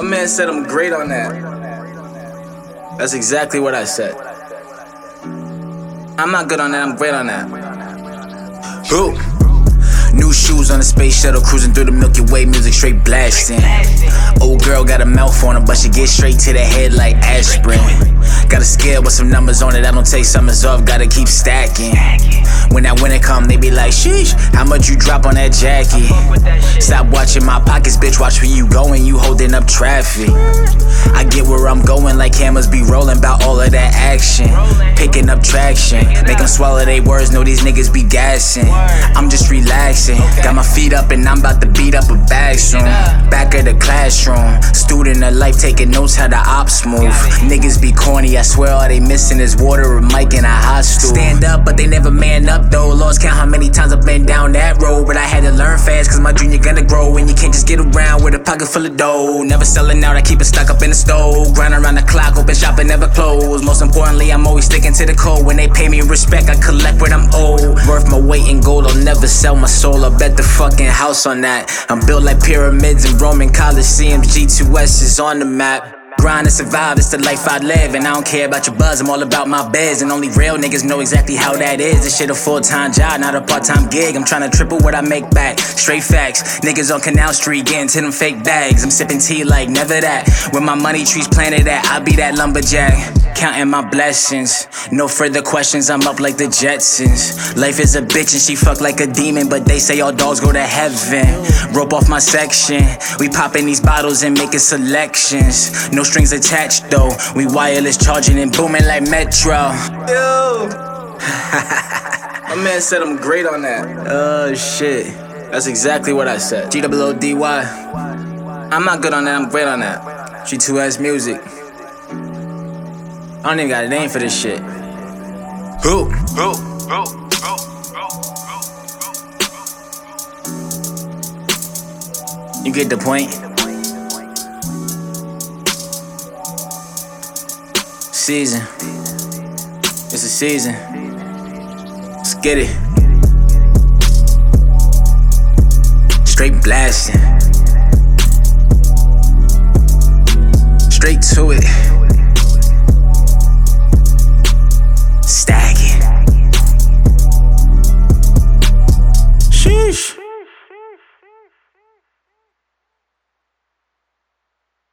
My man said I'm great on that. That's exactly what I said. I'm not good on that, I'm great on that. Who? New shoes on the space shuttle, cruising through the Milky Way, music straight blasting. Old girl got a mouth on her, but she get straight to the head like aspirin. Got a scale with some numbers on it, I don't take summers off, gotta keep stacking. When that winter come, they be like, sheesh, how much you drop on that jacket? Stop watching my pockets, bitch, watch where you going, you holding up traffic. I get where I'm going like cameras be rolling, bout all of that action. Picking up traction, make them swallow they words, know these niggas be gassing. I'm just relaxing, got my feet up and I'm about to beat up a bag soon. Back of the classroom, student of life taking notes how the ops move. Niggas be corny, I swear all they missing is water, a mic, and a hot stool. Stand up, but they never man up though. Lost count how many times I've been down that road, but I had to learn fast cause my junior gonna grow. And you can't just get around with a pocket full of dough. Never selling out, I keep it stuck up in the stove. Grind around the clock, open shop and never close. Most importantly, I'm always sticking to the code. When they pay me respect, I collect what I'm owed. Worth my weight in gold, I'll never sell my soul. I bet the fucking house on that. I'm built like pyramids and Roman Coliseums. G2S is on the map. Grind and survive, it's the life I live. And I don't care about your buzz, I'm all about my biz. And only real niggas know exactly how that is. This shit a full-time job, not a part-time gig. I'm tryna triple what I make back, straight facts. Niggas on Canal Street getting to them fake bags. I'm sipping tea like never that. Where my money trees planted at, I be that lumberjack. Counting my blessings, no further questions, I'm up like the Jetsons. Life is a bitch and she fuck like a demon, but they say all dogs go to heaven. Rope off my section, we popping these bottles and making selections. No strings attached though, we wireless charging and booming like Metro. Yo. My man said I'm great on that. Oh shit, that's exactly what I said. G-O-O-D-Y. I'm not good on that, I'm great on that. G2S music. I don't even got a name for this shit. Who? You get the point? Season. It's a season. Let's get it. Straight blasting. Straight to it. Stack.